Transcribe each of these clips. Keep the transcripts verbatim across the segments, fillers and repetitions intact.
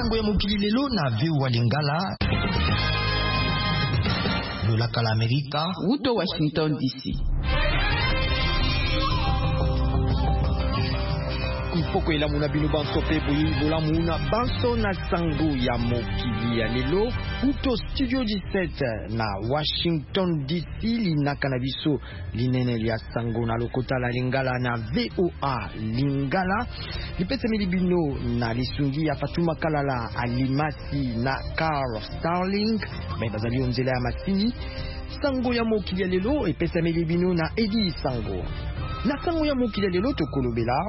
sango ya mokili lelo na V O A Lingala. Lola kala Amerika. Wuto Washington D C. Mpoko ila muna binu banso pe boyi bola muna banso na sango ya mokili ya lelo uto studio dix-sept na Washington D C linaka na biso linene lia sango na lokota la Lingala na V O A Lingala lipese mili bino na lisungi ya Fatuma Kalala Alimasi na Carl Starling bazali onzela ya masini sango ya mokili ya lelo epese mili bino na Eddie Sango na sango ya mokili ya lelo tokolobela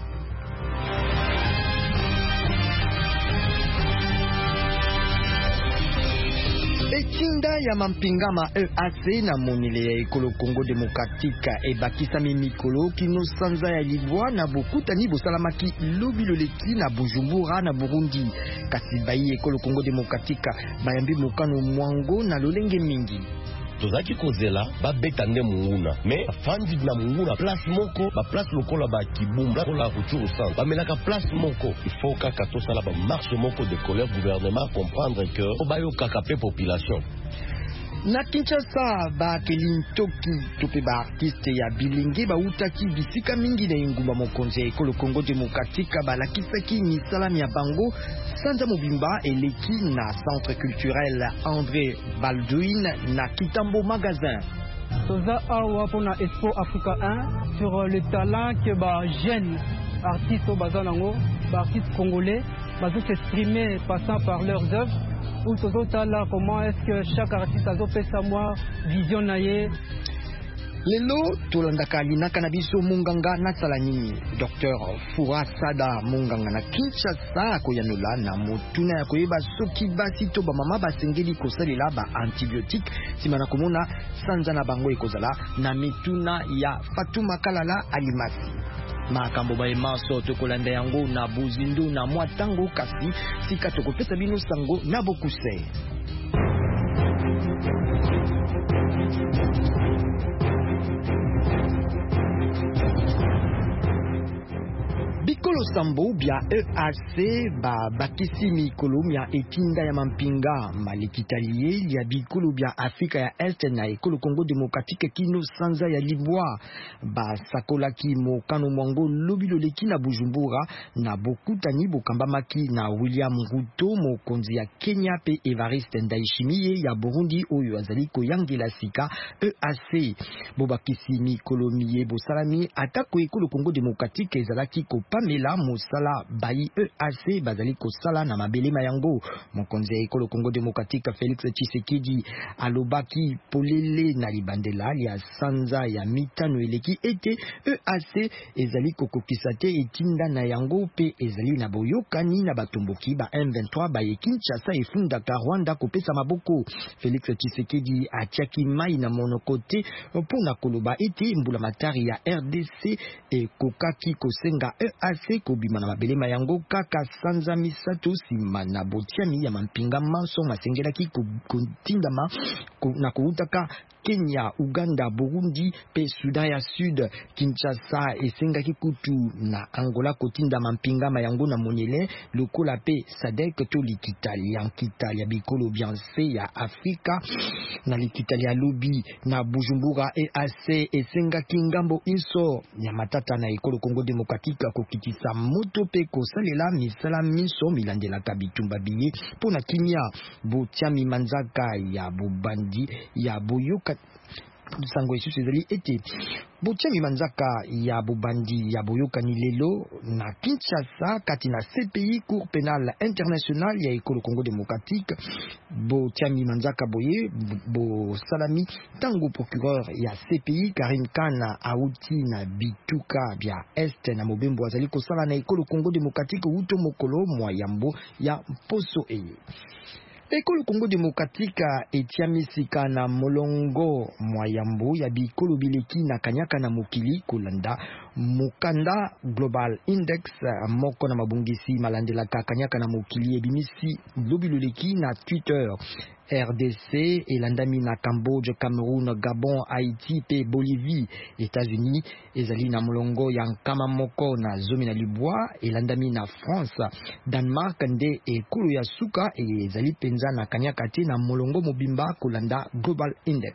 etinda ya mampingama E A C na monile ya ekolo Congo Demokratika ebakisami mikolo kino sanza ya libwa na bokutani bosalamaki lobi loleki na Bujumbura na Burundi kasi bayi ekolo Congo Demokratika bayambi mokano mwango na lolenge mingi tozaki kozela babeta nde munguna me afandi na munguna place moko ba place lokola ba kibumba kola kuchuru sans bamelaka place moko il faut kaka tosala ba marche moko de colère gouvernement comprendre que obayoka kape population na Kinshasa ba kelintoki tope ba artiste ya bilingi ba utaki bisika mingi na ingumba mokonzi ekolo Congo Demokratika ba lakisaki misalami ya bango sanza mobimba eleki na centre culturel André Baldwin na Kitambo magasin toza awa pona Expo Africa un sur le talent que ba jeunes artistes bazanango ba artistes congolais bazo s'exprimer passant par leurs œuvres ou tozotala comment est-ce que chaque artiste azopesa moi vision naye lelo tolandaka linaka na biso munganga na sala nini Docteur Furasada munganga na Kinshasa koyanola na motuna ya koyeba soki basi to ba mama basengeli kosalela ba antibiotique simana komona sanza na bango ekozala na mituna ya Fatuma Kalala Alimasi makambo ba emaso tokolanda yango na buzindu na mwatango kasi sika tokopesa bino sango na bokuse Bikolo sambo bia E A C ba bakisi mikolo mia etinda ya mampinga malikitalie ya bikolo bia Afrika ya Est na ekolo Congo Demokratika kino sanza ya libwa ba sakolaki mokano mwango lobilo leki na Bujumbura na bokutani bokambamaki na William Ruto mokonzi ya Kenya pe Evariste Ndayishimiye ya Burundi oyo azali koyangela sika E A C bobakisi mikolo miye bosalami atako ekolo Congo Demokratika ezalaki ko Pamela Mosala bayi E A C bazali kosala na mabelema yango mokonzi ya ekolo Congo Demokratika Felix Tshisekedi alobaki polele na libandela ya sanza ya mitano eleki ete E A C ezali kokokisa te etinda na yango pe ezali na boyokani na batomboki ba M vingt-trois baye Kinshasa efundaka Rwanda kopesa maboko Felix Tshisekedi atiaki mai na monokote mpona koloba ete mbula matari ya R D C ekokaki kosenga E A C kobima na mabelema yango kaka sanza misato sima na botiami ya mampinga manso masengelaki kotindama na koutaka Kenya, Uganda, Burundi, pe Sudan ya Sud, Kinshasa esengaki kutu na Angola kotinda mampinga mayango na monyele lokola pe Sadek to likitali ya kitali ya bikolo bianse ya Afrika na likitali ya lobi na Bujumbura E A C esengaki ngambo inso ya matata na ekolo Congo Demokratika kokitisa moto pe kosalela misala miso milandela kabitumba biye pona kimia botiami manzaka ya bobandi ya boyoka sango esu ezali ete botiami manzaka ya bobandi ya boyoka ni lelo na Kinshasa kati na C P I Cour Pénale Internationale ya ekolo Congo Démocratique botiami manzaka boye bo salami tango procureur ya C P I Karim Kana auti na bituka bya Est na mobembo azali kosala na ekolo Congo Démocratique uto mokolo moyambo ya poso eye ekolo Congo Demokratika etiamisika na molongo mwayambo ya bikolo bileki na kanyaka na mokili kolanda Mukanda Global Index moko na mabungisi malandela kakanyaka na mokili ebimisi lobiloleki na Twitter. R D C elandami na Cambodge, Cameroun, Gabon, Haïti pe Bolivie. États-Unis ezali na mulongo ya nkama moko na zomi na libwa elandami na France. Danemark nde ekolo ya suka ezali penza na kanyaka te na mulongo mobimba kolanda Global Index.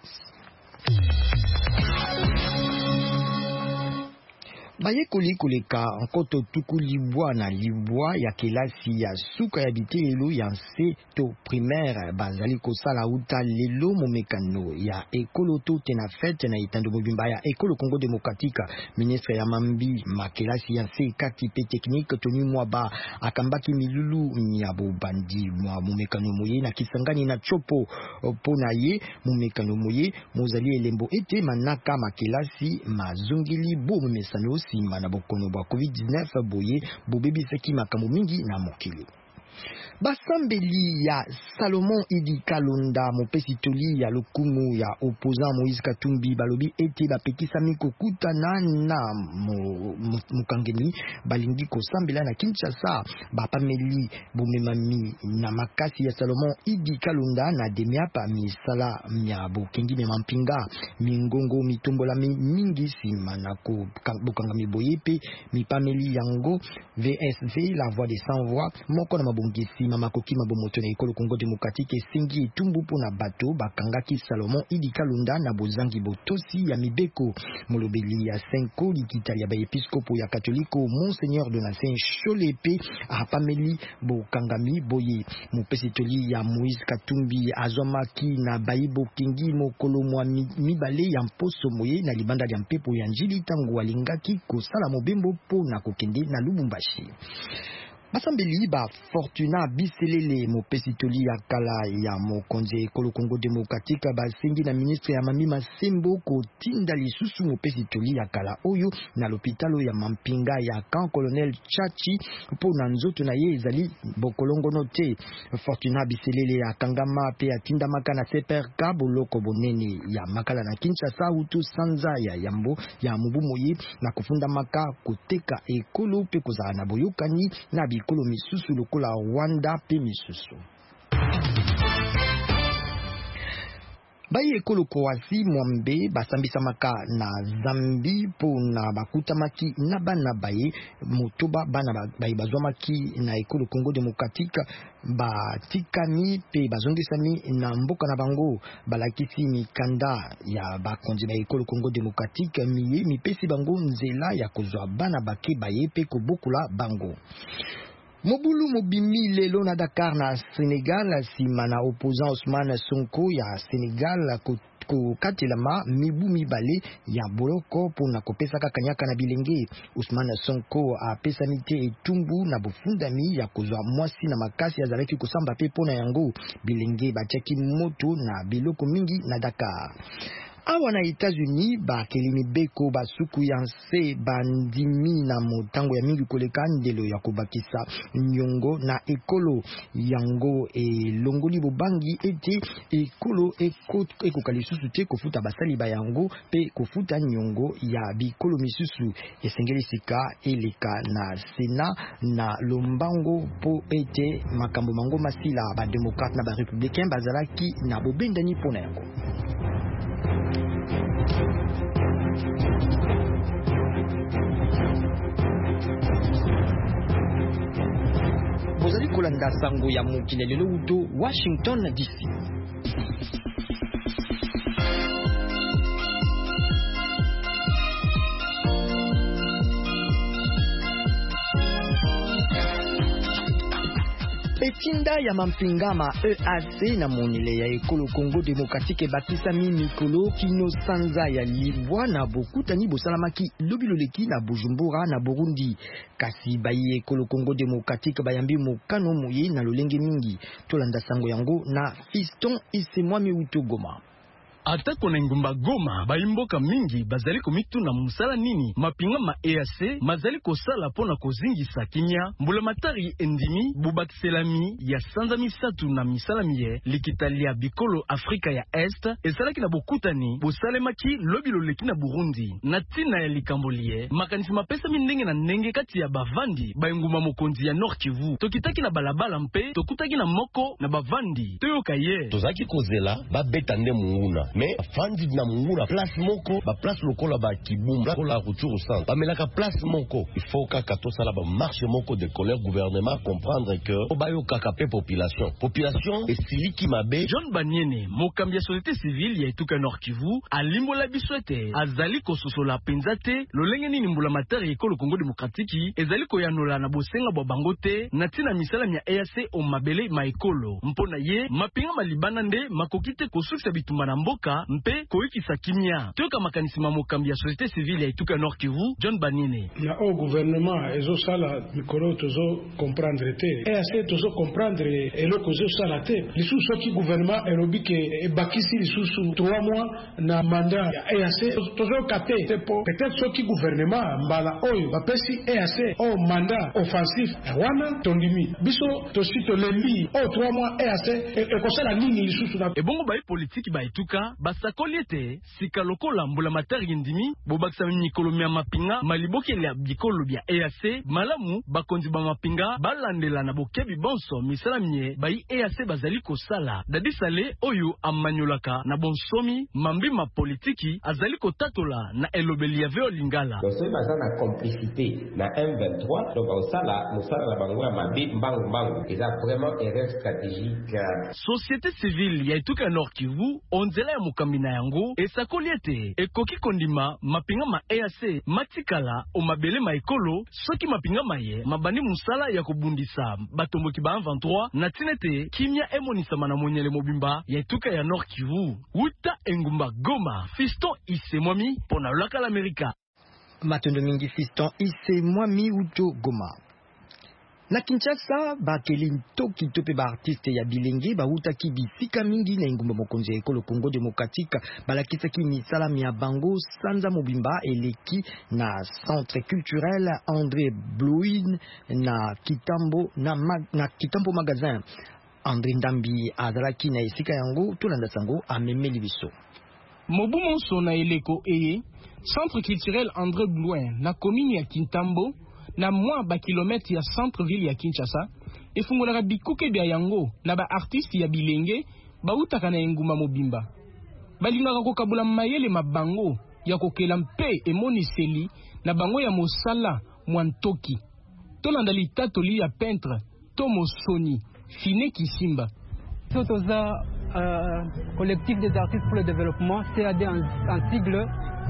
Bayekoli koleka nkoto tuku libwa na libwa ya kelasi ya suka ya bitelelo ya nse to primaire bazali kosala uta lelo momekano ya ekolo to tena fete na itando mobimba ya ekolo Congo Démocratique. Ministre ya mambi makelasi ya nse kati pe technique toni mwa ba akambaki milulu nyabo bandi mwa momekano moye na kisangani na chopo pona ye momekano moye mozali elembo ete manaka makelasi mazongili bo memesano sima na bokono ba covid dix-neuf boye bobebisaki makambo mingi na mokili. Basambeli ya Salomon Idi Kalonda mopesi toli ya lokumu ya opposant Moïse Katumbi balobi ete bapekisami kokutana na mukangeni balingi kosambela na Kinshasa bapameli bomemami na makasi ya Salomon Idi Kalonda na demiapa misala mya bokengi me mampinga mingongo mitombola mingi sima na bokangami boyepe mipameli yango V S V la voix des sans voix moko na mabongisi mama kokima bomoto na ekolo Congo Démocratique singi etumbu pona bato bakangaki Salomon Idi Kalonda na bozangi botosi ya mibeko molobeli ya Senko likitali ya baepiskopo ya Katoliko Monseigneur Donatien Cholepe apameli bokangami boye mopesi toli ya Moïse Katumbi azomaki na baibo kingi mokolo mwa mibale ya mposo moye na libanda ya mpepo ya njili tangu alingaki kosala mobembo pona kokende na Lubumbashi. Basambeli ba Fortuna Biselele mopesi toli ya kala ya mokonzi ekolo Congo Démocratique basengi na ministre ya Mami Masembo kotinda lisusu mopesi toli ya kala oyo na lopitalo ya mampinga ya Camp Colonel Chachi po na nzoto na ye ezali bokolongo note. Fortuna Biselele akangama pe atinda maka na C P R K boloko bonene ya makala na Kinshasa utu sanza ya yambo ya mubumoye na kufunda maka koteka ekolo pe kozala na boyokani na bikolo misusu lokola Rwanda pe misusu. Baye ekolo Kroasi mwambe basambisa maka na Zambi po na bakutamaki na bana baye motoba bana baye bazwamaki na ekolo Congo Démocratique batikami pe bazongisami na mboka na bango balakisi mikanda ya bakonzi ba ekolo Congo Démocratique miye mipesi bango nzela ya kozwa bana bake baye pe kobokula bango. Mobulu mobimi lelo na Dakar na Sénégal sima na opposant Ousmane Sonko ya Sénégal ko katelama mibu mibale ya boloko pona kopesa kakanyaka na bilenge. Ousmane Sonko apesa mite etumbu na bofundami ya kozwa mwasi na makasi ya zalaki kosamba pe pona yango bilenge bachaki moto na biloko mingi na Dakar. Awa na États-Unis ba kelimi beko basuku ya nse bandimi na motango ya mingi koleka ndelo ya kobakisa nyongo na ekolo yango e longoli bobangi ete ekolo ekoka lisusu te kofuta basali ba yango pe kofuta nyongo ya bikolo misusu esengeli sika eleka na Sena na lombango po ete makambo mango masila ba démocrate na ba républicain bazalaki na bobendani pona yango. Bozali kolanda sango ya mokili lelo uto Washington D C. Petinda ya mampingama E A C na monile ya ekolo Congo Démocratique bakisa mi mikolo kino sanza ya libwa na bokutani bosalamaki lobiloleki na Bujumbura na Burundi. Kasi bayi ekolo Congo Démocratique bayambi mokano moye na lolenge mingi. Tolanda sango yango na Fiston Isemwami Uto Goma. Atako na ngumba Goma baimboka mingi bazali komitu na musala nini mapinga ma E A C mazali kosala pona kozingisa kimia mbula matari endimi bubakiselami ya sanza misatu na misala miye likitalia bikolo Afrika ya Est esalaki na bokutani bosalemaki lobilo leki na Burundi na tina ya likambolie makanisi mapesa mindenge na ndenge kati ya bavandi bainguma mokonzi ya Nord Kivu tokitaki na balabala mpe tokutaki na moko na bavandi toyoka ye tozaki kozela babeta nde munguna me fandi na munguna place moko ba place lokola ba kibumba kola ruturu centre bamelaka place moko il faut kaka tosala ba marche moko de colère gouvernement comprendre que obayo kaka pe population population esiliki mabe. John Banyene mokambi ya société civile ya etuka Nord Kivu alimbola biswete azali kososola penzate lolenge nini mbula matari ekolo Congo démocratique ezali koyanola na bosenga bwa bangote na tina misala ya E A C o mabele maekolo mpona ye mapinga malibana nde makokite kosukisa bitumba na mboka mpe koikisa kimia toka makanisi mokambi ya société civile ya etuka Nord Kivu John Banyene na au gouvernement ezo sala mikolo tozo comprendre te E A C tozo comprendre eloko zo sala te lisusu ki gouvernement erobike e bakisi lisusu trois mois na mandat ya E A C tozo kate te po peut-être soki gouvernement mbala oyo bapesi E A C o mandat offensif wana tondimi biso tosi to lembi o trois mois E A C e kosala nini lisusu na ebongo ba politique ba etuka basakoli ete sika lokola mbula matari ndimi bobakisa mikolo mya mapinga malibokeli ya bikolo bya E A C malamu bakonzi ba mapinga balandela na bokebi bonso misala mie ba E A C bazali kosala dadi sale oyo amanyolaka na bonsomi mambi ma politiki azali kotatola na elobeli ya veo lingala doso baza na complicité na M vingt-trois donc osala musala la bango ya mabi mbangu mbangu eza vraiment erreur stratégique. Société civile ya etuka Nord Kivu onzela ya mukambina yango esakoli ete ekoki kondima mapinga ma E A C matikala o mabele maekolo soki mapinga maye mabani musala ya kobundisa batomboki ba M vingt-trois na tinete kimia emonisama na monyele mobimba ya etuka ya Nord Kivu uta engumba Goma Fiston Ise Mwami pona laka l'Amerika matondo mingi Fiston Ise Mwami uto Goma. Na Kinshasa bakeli ntoki tope ba artiste ya bilenge ba utaki bisika mingi na ingumba mokonzi ya ekolo Congo démocratique balakisaki misala ya bango sanza mobimba eleki na centre culturel André Blouin na Kitambo na, mag, na Kitambo magasin. André Ndambi azalaki na esika yango tolanda sango amemeli biso. Mobu monso na eleko eye centre culturel André Blouin na commune ya Kitambo na mwa ba kilometre ya centre ville ya Kinshasa efungolaka bikuke bya yango na ba artiste ya bilenge bautaka na enguma mobimba balingaka kokabula mayele mabango ya kokela mpe emoniseli na bango ya mosala mwantoki tolanda litatoli ya peintre Tomo Soni Fine Kisimba Totoza euh, collectif des artistes pour le développement C A D en, en sigle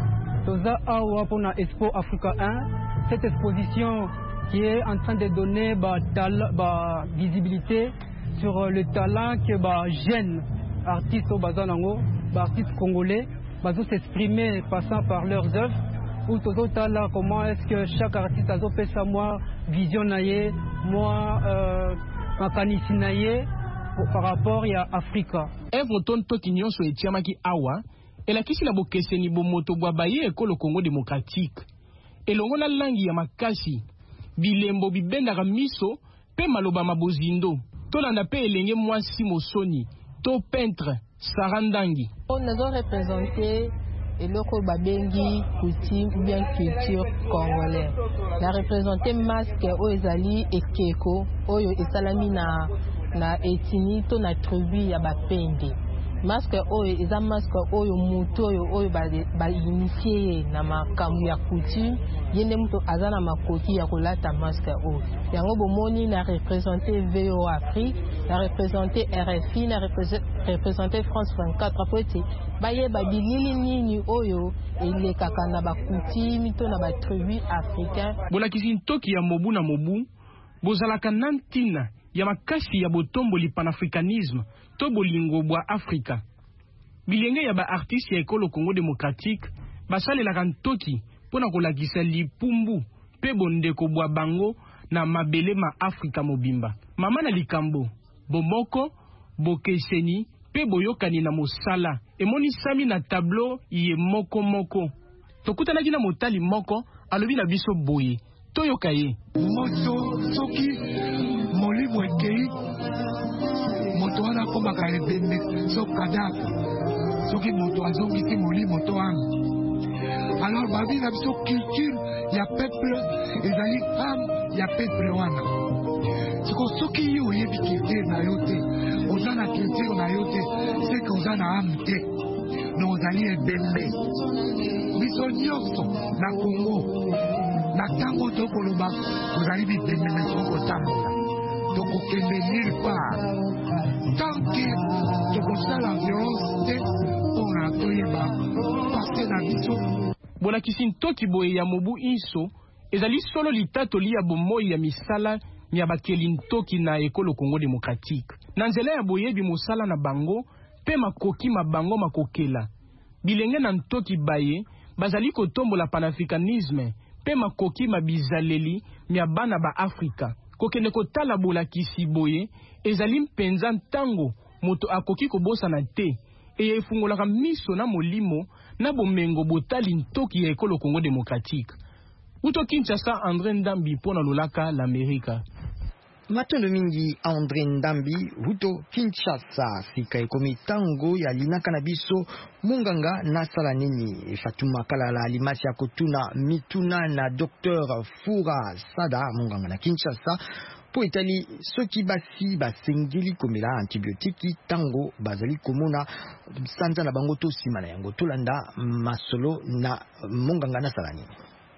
Toza Awa pour la Expo Africa un. Cette exposition qui est en train de donner bah, bah, visibilité sur le talent que bah, jeunes artistes au Bazanango, bah, artistes congolais, bah, s'exprimer passant par leurs œuvres. Ou tout là, comment est-ce que chaque artiste a fait sa moi vision naïe, moi mécanicien naïe par rapport à Africa. Œuvre ton tokinyon so etiamaki awa, et la kisi la bokeseni bomoto boabaye ekolo Congo démocratique. Elongo na langi ya makasi bilembo bibendaka miso pe maloba mabozindo tolanda pe elenge mwasi Mosoni to peintre Sarandangi. On a représenté eloko babengi coutume ou bien culture congolaise. La représenté masque o ezali ekeko oyo esalami na na etini to na tribu ya bapende. Masque oyo eza masque oyo mutu oyo oyo ba ba initié na makambo ya coutume yende mutu azana makoki ya kolata masque oyo yango bomoni na représenter V O Afrique na représenter R F I na représenter France vingt-quatre pote baye ba bilili nini oyo elekaka na ba coutume to na ba tribu africain bolakisi ntoki ya mobu na mobu bozalaka nantina ya makasi ya botomboli panafricanisme to bolingo bwa Afrika. Bilenge ya ba artiste ya ekolo Congo démocratique basalelaka ntoki pona kolakisa lipumbu pe bondeko bwa bango na mabele ma Afrika mobimba. Mama na likambo bomoko bokeseni pe boyokani na mosala emonisami na tableau ye moko moko. Tokutanaki na motali moko alobi na biso boye toyoka ye. Moto soki molimo ekei moto wana komaka ebembe so kadavre soki moto azongisi molimo to ame. Alors babi na biso culture ya peuple ezali ame ya peuple wana. Siko soki yo oyebi culture na yo te oza na culture na yo te seke oza na ame te no ozali ebembe. Biso nyonso na Congo na tango tokoloba ozali bibembe na tokotambola tokokende nulle part tant que tokosala violence te mpona toyeba pase na biso. Bolakisi ntoki boye ya mobu inso ezali solo litatoli ya bomoi ya misala ya bakeli ntoki na ekolo Congo démocratique. Na nzela ya boyebi mosala na bango pe makoki mabango makokela. Bilenge na ntoki baye bazali kotombola panafricanisme pe makoki mabizaleli mya bana ba Afrika. Kokende kotala bolakisi boye ezali mpenza ntango moto akoki kobosa na te e efungolaka miso na molimo na bomengo botali ntoki ya ekolo Congo démocratique. Uto Kinshasa, André Ndambi pona lolaka l'Amérique. Matondo mingi André Ndambi huto Kinshasa sika ekomi tango ya linaka na biso munganga nasala nini. Fatuma Kalala alimasi ya kotuna mituna na Docteur Fura Sada munganga na Kinshasa po etali soki basi basengeli komela antibiotiki tango bazali komona sanza na bango to sima na yango tolanda masolo na munganga nasala nini.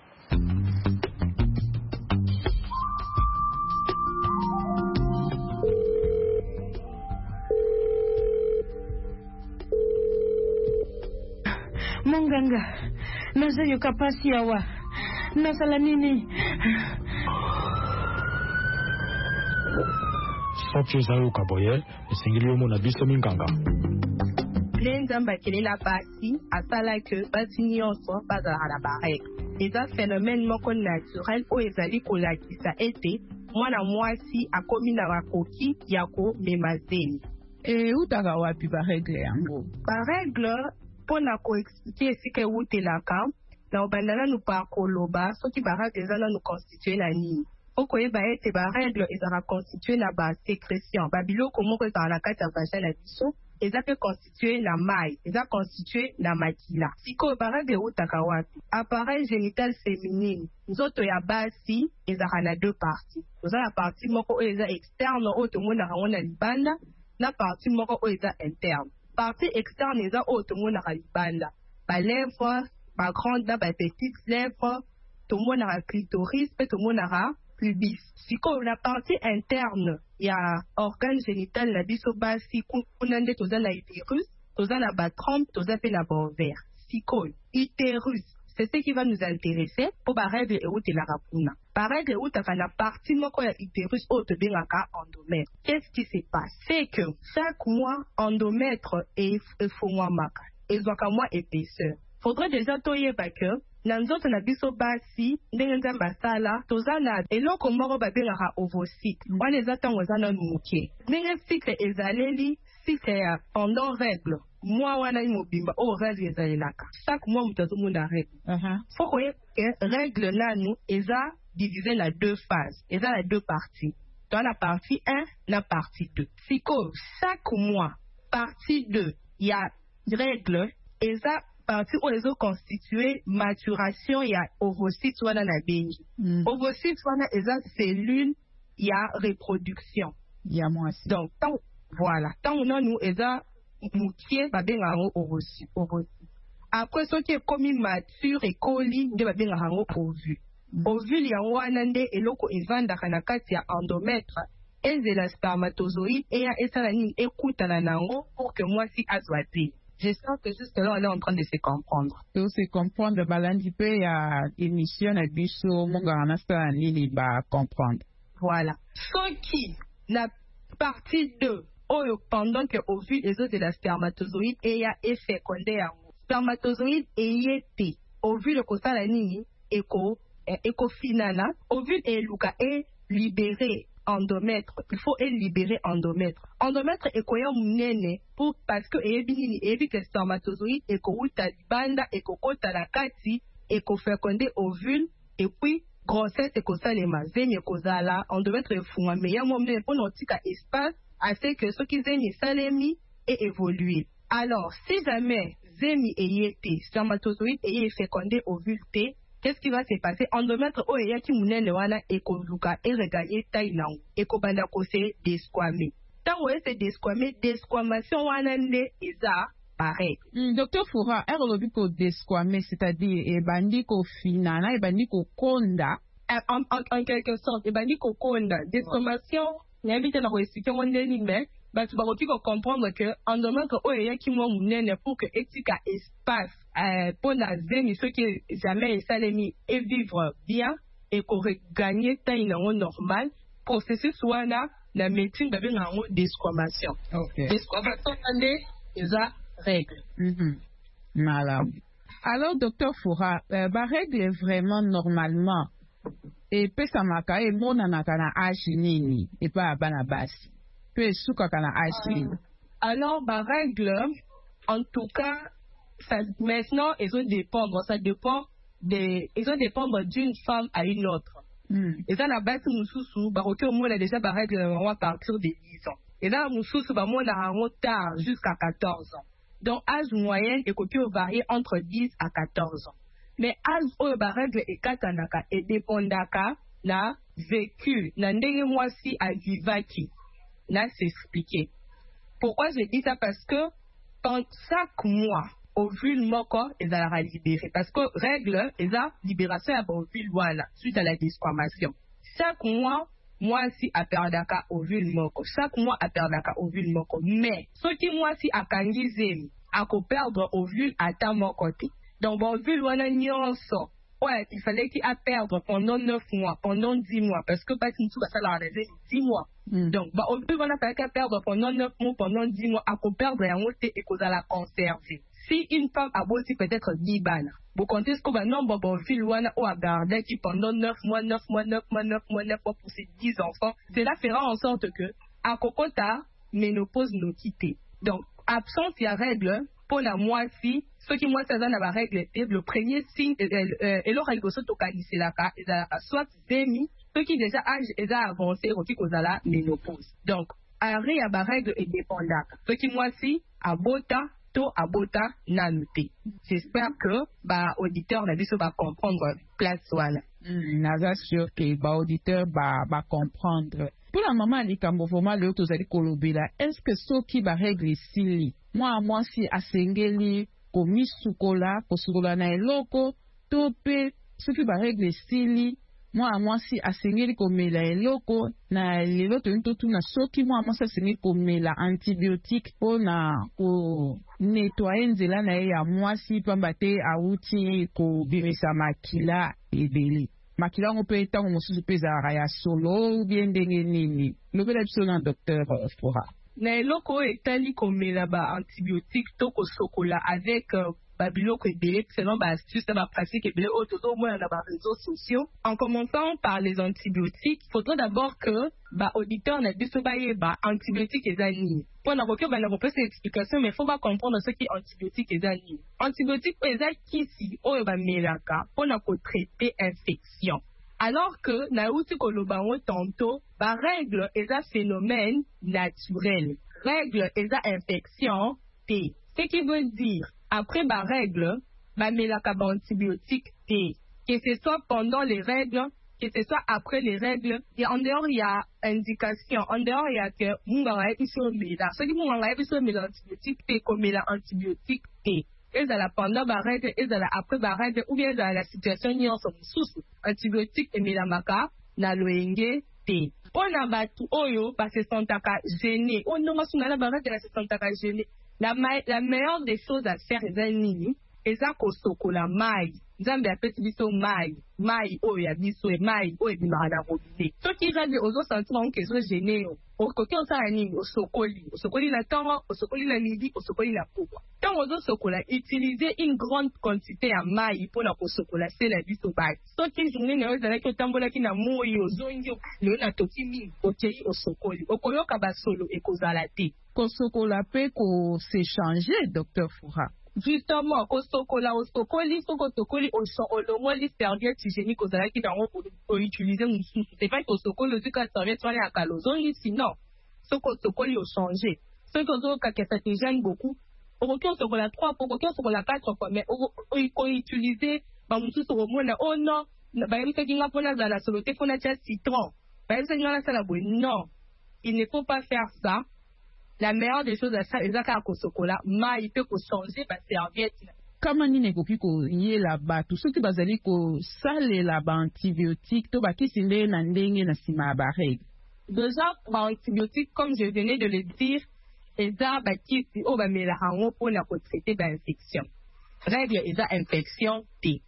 Munganga, naza yoka pasi awa. Nasala nini? Soki eza yoka boye, esengeli yo mona biso minganga. Nzamba kelela pasi asala ke basi nyonso bazala na bareke. Eza phénomène moko naturel o ezali kolakisa ete mwana mwasi akomi na bakoki ya komema zeli. E utaka wapi baregle yango? Baregle pona koexplike esika ewutelaka na obanda nanu pa koloba soki baregle eza nanu constitue na nini. Okoyeba ete baregle ezala constitue na basécrétion babiloko moko ezala na kati ya vagin na biso eza pe constitue na mai eza constitue na makila. Sikoyo baregle ewutaka wapi? Appareil génital féminine nzoto ya basi ezala na deux parties. Oza na partie moko oyo eza externe oyo tomonaka yango na libanda na partie moko oyo eza interne. Partie externe eza oyo tomonaka libanda balèvre bagrande na bapetite lèvre tomonaka clitoris pe tomonaka pubis. Sikoyo na partie interne ya organe génital na biso basi kuna nde toza na utérus toza na batrompe toza pe na baovaire. Sikoyo utérus c'est ce qui va nous intéresser pour barègle eutelaka kuna. Barègle eutaka na partie moko ya utérus oyo tobengaka endomètre. Qu'est-ce qui se passe? C'est que chaque mois endomètre efungwamaka ezwaka mwa épaisseur. Faudrait déjà toyeba que na nzoto na biso basi ndenge nzambe asala toza na eloko moko babengaka ovocyte wana eza ntango eza nanu moke ndenge cycle ezaleli cycle ya pendant règle mwa wana ni mobimba oyo règle ezalelaka chaque mois moto azomona règle. Faut koyeba ke règle nanu eza divisé na deux phases eza na deux parties toa na partie un na partie deux. Sikoyo chaque mois partie deux ya règle eza partie oyo ezo constituer maturation ya ovocyte wana na bengi. Mm. Ovocyte wana eza cellule ya reproduction ya mwasi. Donc tant voilà tant nanu eza mukie babenga yango ovocyte. Après soki ekomi mature ekoli nde babengaka yango ovule. Mm. Ovule yango wana nde eloko evandaka na kati ya endomètre ezela spermatozoïde eya esala nini ekutana nango pour que mwasi azwa te. J'espère que jusque là on est en train de se comprendre. De se comprendre, balandi pe ya émission na biso munganga nasala nini ba comprendre. Voilà. Soki la partie deux oyo pendant que ovule les autres de la spermatozoïde eya efécondé yango. Spermatozoïde eyete ovule kosala nini eko eko finana ovule eluka e libéré endomètre. Il faut libérer endomètre. Endomètre est quoi munene pour parce que et binini et que spermatozoïde et ko uta banda et ko kota la kati et ko féconder ovule et puis grossesse et ko salema zemi ko zala endomètre fuma mais ya mo mne pour notika espace assez que ce qui zemi salemi et évoluer. Alors si jamais zemi et yete spermatozoïde et féconder ovule T, qu'est-ce qui va se passer? Endomètre o eya ki munene wana ekoluka e regagner taille nango ekobanda ko se desquamer. Tango e se desquamer, desquamation wana nde eza pareil. Mm, docteur Foura, er lobi ko desquamer, c'est-à-dire e bandi ko finana, e bandi ko konda. En, en, en quelque sorte, e bandi ko konda. Desquamation, n'invite na ko expliquer wande ni mais batu bakoki ko comprendre que endomètre o eya ki mo munene pour que etika espace euh, pour la zemi ceux qui jamais esalemi et vivre bien et qu'on regagner taille normal processus wana la médecine de bien en desquamation. Okay. Desquamation ande eza règle. Mm-hmm. Voilà. Alors docteur Foura, euh, ba règle vraiment normalement et pe samaka e mona na kana âge nini et pas bana basi. Pe suka kana âge nini. Alors ba règle en tout cas ça, maintenant, ils ont dépendre, ça dépend des, ils ont dépendre d'une femme à une autre. Mm. Et ça, la base, Moussoussou, bah, ok, au moins, a déjà, pareil, on va partir des dix ans. Et là, Moussoussou, bah, moi, on a un tard jusqu'à quatorze ans. Donc, âge moyen, et copie varier entre dix à quatorze ans. Mais âge, oh, bah, règle, et katanaka, et dépendaka, na vécu, na ndenge moi si à vivaki, na s'expliquer. Pourquoi je dis ça? Parce que, quand chaque mois, ovule moko ezalaka libéré parce que règle eza libération ya ovule wana suite à la desquamation. Chaque mois moi si aperdaka ovule moko, chaque mois aperdaka ovule moko, mais soki moi si akangi zemi ako perdre ovule ata moko te. Donc bon ovule wana nyonso ouais, il fallait qu'il a perdre pendant neuf mois, pendant dix mois, parce que pas une chose ça l'a dix mois. Mm. Donc bah ovule wana fallait qu'il perdre pendant neuf mois, pendant dix mois, ako perdre yango te et koza la conserver. Si une femme a beau peut-être dix balles, vous comptez ce qu'on va non bon bon fil wana ou à garder qui pendant neuf mois, neuf mois, neuf mois, neuf mois, neuf mois pour ses dix enfants, cela fera en sorte que à Kokota ménopause nous quitter. Donc absence il y a règle pour la moitié, ce qui moi ça donne la règle le premier signe et leur règle se tocaliser la cas soit demi, ce qui déjà âge est avancé au qui cause la ménopause. Donc arrêt à la règle est dépendant. Ce qui moi si à bota abota nanuté. J'espère que bah auditeur la biso va comprendre place wala. Mm, naza sûr que bah auditeur va va comprendre. Pour la maman ali kambovoma le to zali kolobela. Est-ce que so qui va règle ici? Moi moi si asengeli komi sukola ko sukola na eloko to pe so qui va règle ici? Moi moi si asengeli komela eloko na lelo to nto tuna soki moi moi asengeli komela antibiotique pona ko nettoyer nzela na ya moi si pamba te auti ko birisa makila ebeli makila ngo pe tango mosusu pe za ya solo bien ndenge nini lobela biso na docteur Foura na eloko etali komela ba antibiotique to ko sokola avec uh, Babylone ebele selon ba astuce ba pratique ebele auto au moins dans les réseaux sociaux. En commençant par les antibiotiques, il faudrait d'abord que ba auditeur na biso ba yeba antibiotiques ezali. Pour na koke ba na kopesa cette explication mais faut pas comprendre ce qui est antibiotique ezali. Antibiotique ezali kisi oyo ba melaka pour na ko traiter infection. Alors que na uti koloba ngo tantôt ba règle eza phénomène naturel. Règle eza infection T. Ce qui veut dire après ma règle, ma melaka antibiotique T. Que ce soit pendant les règles, que ce soit après les règles, et en dehors il y a indication, en dehors il y a que munganga episo mela. Ce qui munganga episo mela antibiotique T comme mela antibiotique T. Et ça la pendant ma règle, et ça la après ma règle, ou bien dans la situation n'y en sont sous antibiotique et mela maka na loenge T. On a battu oyo parce que sont taka gêné. On ne m'a soumis la barre de la sont taka gêné. La, la meilleure des choses à faire est eza kosokola mai nzambe apesi biso mai mai oyo ya biso e mai oyo ebimaka na robinet soki rabe ozosentir ango ke ezogene yo okoki osala nini osokoli osokoli na ntongo osokoli na midi osokoli na pokwa ntango ozosokola utilize une grande quantité ya mai mpona kosokola se na biso basi soki journée na yo ezalaki otambolaki na moi ozongi lelo na toki mingi okei osokoli okoyoka basolo ekozala te kosokola mpe kosechange docteur Fura. Justement, kosokola osokoli soko tokoli olongoli serviette hygiénique ozalaki nango pour utiliser mosusu c'est pas kosokoli ozika serviette wana ya kala ozongi sinon soko tokoli ochange soki ozokaka ça te gêne beaucoup okoki osokola trois fois okoki osokola quatre fois mais okoutiliser bamosusu omona oh non bayebisaki nga mpona azala solo te mpona tia citron bayebisaki nga nasala boye non il ne faut pas faire ça. La meilleure des choses à ça, c'est que kosokola mai peut changer ba serviette. Kama nini ekoki koyela bato soki bazali kosalela ba antibiotique to bakisi nde na ndenge na nsima ya barègle. Déjà ba antibiotique comme je venais de le dire eza bakisi oyo bamelaka yango mpona kotraite ba infection. Règle eza infection te.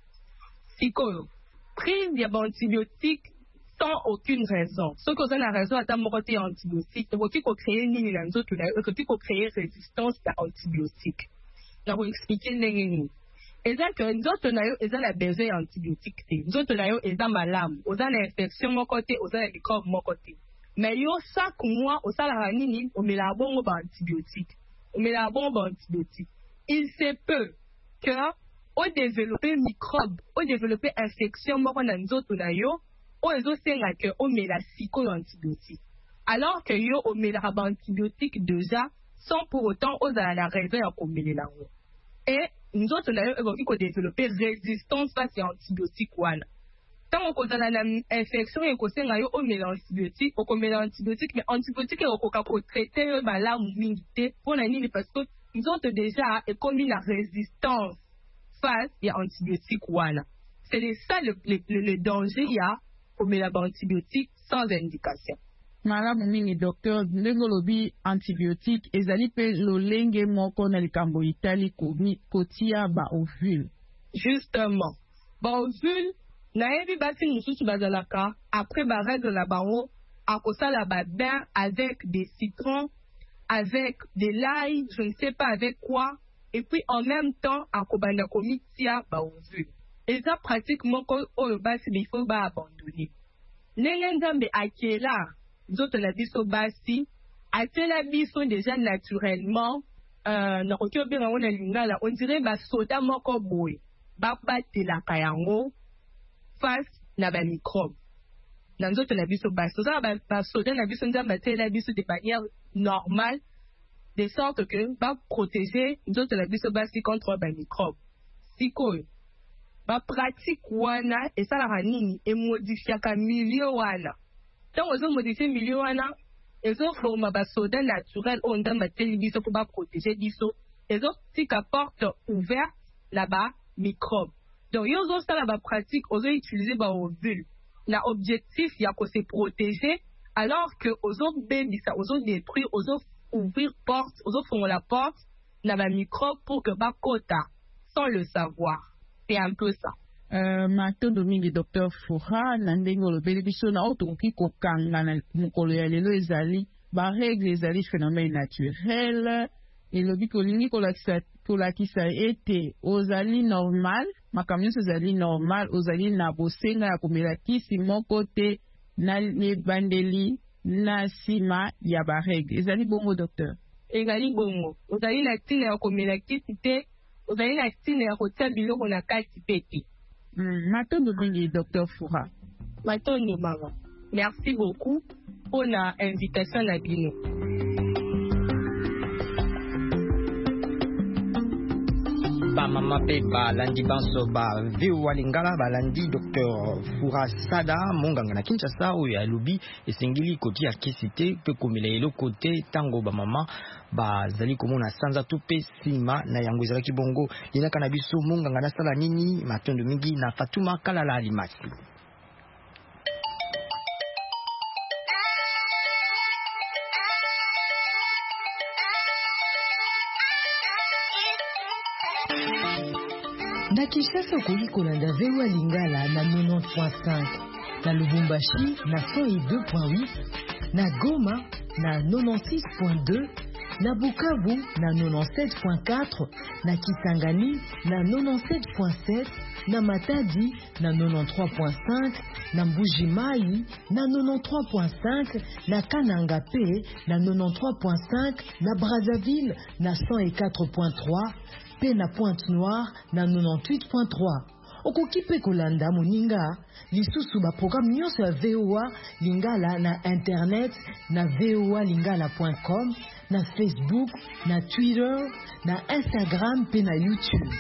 Sikoyo prise ya ba antibiotique sans aucune raison. Ce que vous avez la raison à ta moralité antibiotique, vous pouvez créer ni la nzoto la, vous pouvez créer résistance à antibiotique. Donc vous expliquez les et ça que nzoto na yo eza la besoin antibiotique te. Nzoto na yo eza malamu, oza na infection mon côté, oza na microbe mon côté. Mais yo chaque mois au sala nini, on met la bombe antibiotique. On met la bombe antibiotique. Il se peut que au développer microbe, au développer infection mon na nzoto na yo o ezosenga ke omela sikoyo antibiotique alors que yo omela ba antibiotique déjà sans pour autant ozala la raison ya komelela yango et nzoto na yo ekoki kodévelopper résistance face à antibiotique wana ntango kozala na infection ekosenga yo omela antibiotique okomela antibiotique mais antibiotique ekokoka kotraite yo malamu mingi te mpona nini parce que nzoto déjà ekomi na résistance face ya antibiotique wana c'est ça le, le, le, le danger ya komela ba antibiotique sans indication. Malamu mingi docteur ndenge lobi antibiotique ezali pe lolenge moko na likambo itali komi kotia ba ovule. Justement, ba ovule nayebi basi mosusu bazalaka après ba règle la bango akosala ba bain avec des citrons, avec de l'ail, je ne sais pas avec quoi, et puis en même temps akobanda komitia ba ovule. Et ça, pratiquement, au basi, il faut pas abandonner. N'engambe akela, d'autres la biso basi, akela biso déjà naturellement, euh, na okyo bien on a lingala, on dirait ba soda moko boy, ba bate la kayango, face na ba microbe. Dans d'autres la biso basi, ça ba ba soda na biso nzamba te la biso de manière normale, de sorte que ba protéger d'autres la biso basi contre ba microbe. Siko ba pratique wana esalaka nini emodifiaka milieu wana ntango ozomodifie milieu wana ezoforma basoda naturel oyo nzambe ateli biso mpo baprotege biso ezotika porte ouverte na bamicrobe donc yo ozosala bapratique ozoutilize baovule na objectif ya kose protéger alors que ozobebisa ozodétruire ozouvrir porte ozofongola porte na bamicrobe pour que bakota sans le savoir. C'est un peu ça. Euh, matondo mingi docteur Fura na ndenge olobeli biso na otokoki kokanga na mokolo ya lelo ezali barègle ezali phénomène naturel elobi kolingi kolakisa ete ozali normal makambo nyonso ezali normal ozali na bosenga ya komela kisi moko te na ebandeli na nsima ya barègle ezali bongo docteur ezali bongo ozali na ntina ya komela kisi te ozali na ntina ya kotia biloko na kati pe te. Matondo mingi docteur Fura. Matondo mama. Merci beaucoup pour l'invitation na bino. Ba mama pe ba landi banso ba viu walingala ba landi docteur Fura Sada monganga na Kinshasa oyo alobi esengeli koti ya kisite pe komela eloko te tango ba mama ba zali komona sanza to pe sima na yango ezalaki bongo linaka na biso monganga na sala nini matondo mingi na Fatuma Kalala Alimasi. Na Kinshasa okoki kolanda V O A Lingala na quatre-vingt-dix point cinq, na Lubumbashi na cent deux point huit, na Goma na quatre-vingt-six point deux, na Bukavu na quatre-vingt-dix-sept point quatre, na Kisangani na quatre-vingt-dix-sept point sept, na Matadi na quatre-vingt-treize point cinq, na Mbuji-Mayi na quatre-vingt-treize point cinq, na Kananga P na quatre-vingt-treize point cinq, na Brazzaville na cent quatre point trois, pe na Pointe-Noire na quatre-vingt-dix-huit point trois. Okoki pe kolanda moninga lisusu ba programme nyonso ya V O A Lingala na internet na v o a lingala point com, na Facebook, na Twitter, na Instagram pe na YouTube.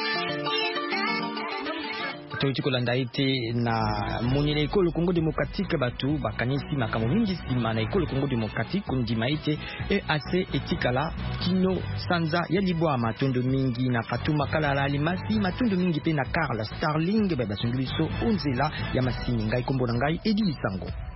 Toyoti kolanda ite na monile ekolo Congo démocratique batu bakanisi makambo mingi sima na ekolo Congo démocratique kundima ite E A C etikala kino sanza ya libwa matondo mingi na Fatuma Kalala Alimasi matondo mingi pe na Carla Starling beba sunguliso onzela ya masini ngai kombo na ngai Edi Sango.